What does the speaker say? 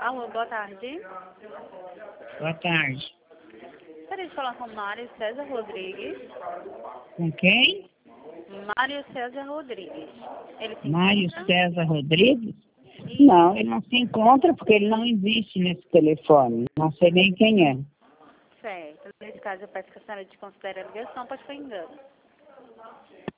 Alô, boa tarde. Boa tarde. Gostaria de falar com Mário César Rodrigues. Com quem? Mário César Rodrigues. Ele se Mário encontra? César Rodrigues? E... Não, ele não se encontra porque ele não existe nesse telefone. Não sei nem quem é. Certo. Nesse caso, eu peço que a senhora desconsidere a ligação, pode ser engano.